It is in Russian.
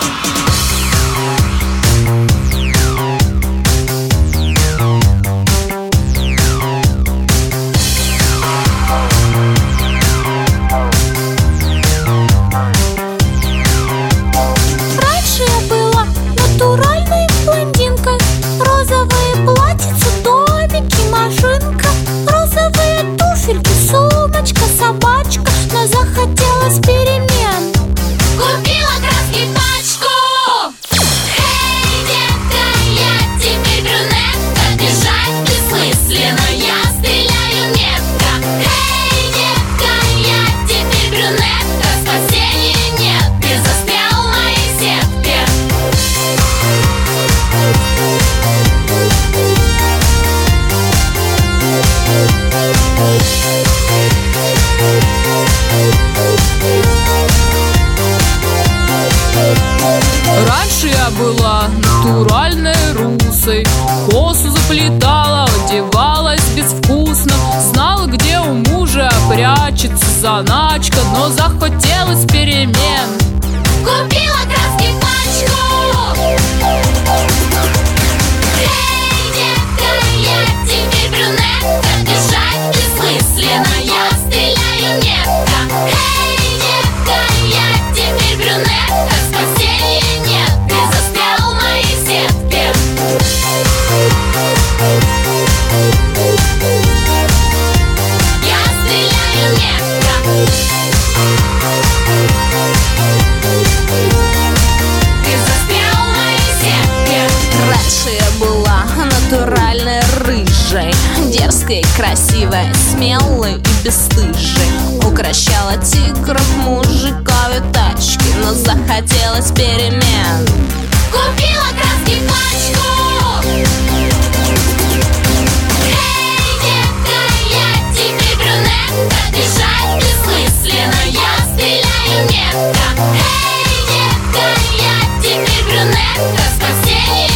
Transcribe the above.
Раньше я была натуральной блондинкой. Розовые платьица, домики, машинка, розовые туфельки, сумочка, собачка. Но захотелось перемен. Купила краски пачку. Эй, детка, я теперь брюнетка. Бежать бессмысленно, я стреляю метко. Эй, детка, я теперь брюнетка. Спасения нет, ты застрял в моей сетке. Раньше я была натуральной русой, косу заплетала, одевалась безвкусно, знала, где у мужа прячется заначка, но захотелось перемен. Купила краски пачку. Эй, детка, я теперь брюнетка. Бежать бессмысленно, я стреляю метко. Эй, детка, я теперь брюнетка. Спасения нет, ты застрял в моей сетке. Я стреляю метко. Ты застрял в моей сетке. Раньше я была натуральной рыжей, дерзкой, красивой, смелой и бесстыжей. Укращала тигров, мужиков и тачки, но захотелось перемен. Купила краски пачку. Эй, детка, я теперь брюнетка. Бежать бессмысленно, я стреляю метко. Эй, детка, я теперь брюнетка. Спасения